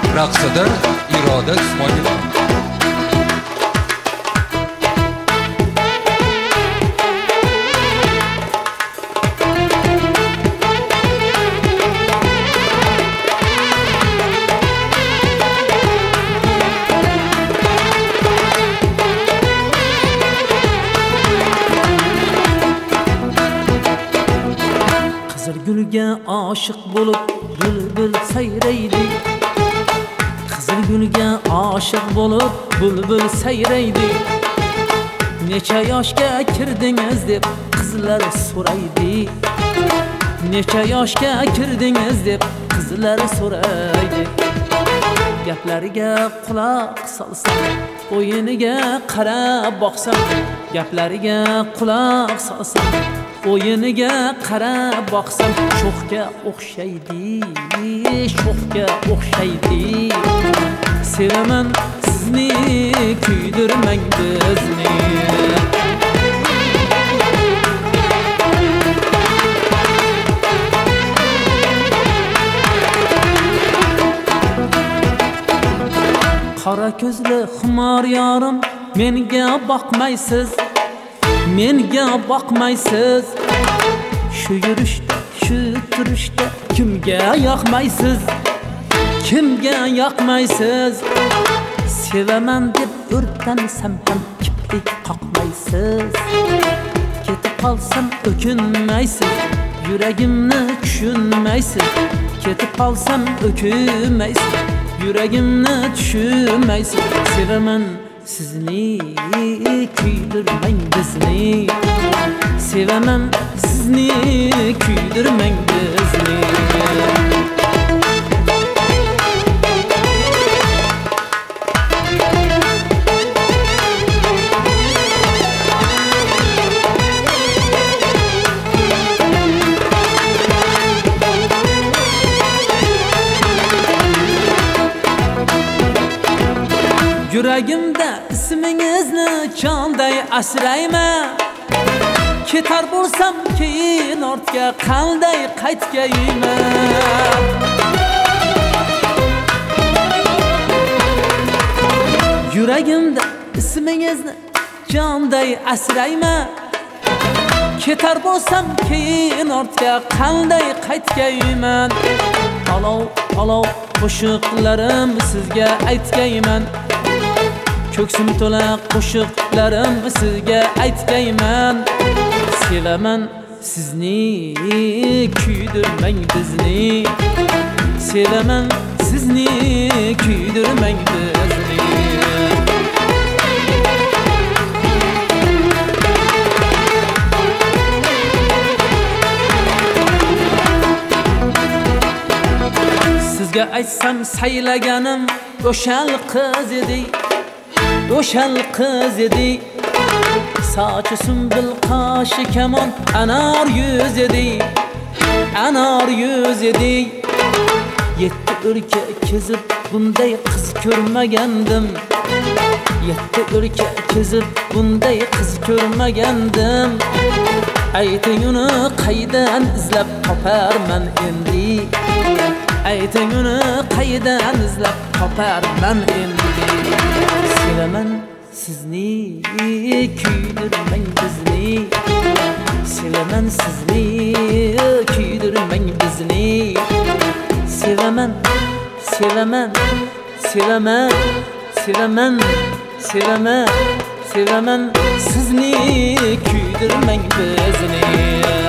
raqsida Iroda Ismoilova. Gülge aşık bulup bülbül seyreydi. Kızıl gülge aşık bulup bülbül seyreydi. Neçe yaşga kirdiniz deb kızlar so'raydi. Neçe yaşga kirdiniz deb kızlar so'raydi. Gaplariga quloq solsam, o'yiniga qarab boqsam, gaplariga quloq solsam, o'yiniga qarab boqsam, sho'xga o'xshaydi, sho'xga o'xshaydi. Sevaman sizni, kuydirmang bizni. Qora ko'zli xumor yorim, menga boqmaysiz, menga boqmaysiz. Shu yurishda, shu turishda kimga yoqmaysiz, kimga yoqmaysiz. Sevaman deb o'rtansam ham kiprik qoqmaysiz. Ketib qolsam o'kinmaysiz, yuragimni tushunmaysiz. Ketib qolsam o'kinmaysiz, yuragimni tushunmaysiz. Sevaman sizni, kuydirmang bizni. Sevaman sizni, kuydirmang bizni. Yuragimda ismingizni jonday asrayman. Ketar bo'lsam keyin ortga qanday qaytgayman. Yuragimda ismingizni jonday asrayman. Ketar bo'lsam keyin ortga qanday qaytgayman. Olov, olov qo'shiqlarim sizga aytgayman. Ko'ksim to'la qo'shiqlarim sizga aytgayman. Sevaman sizni, kuydirmang bizni. Sevaman sizni, kuydirmang bizni. Sizga aytsam saylaganim o'shal qiz edi, o'shal qiz edi. Sochi sunbul qoshi kamon, anor yuz edi, anor yuz edi. Yetti o'rka kezib bunday qiz ko'rmagandim. Yetti o'rka kezib bunday qiz ko'rmagandim. Ayting uni qaydan izlab toparman endi. Ayting uni qaydan izlab toparman endi. Sevaman sizni, kuydirmang bizni. Sevaman sizni, kuydirmang bizni. Sevaman, sevaman, sevaman, sevaman, sevaman, sevaman sizni, kuydirmang bizni.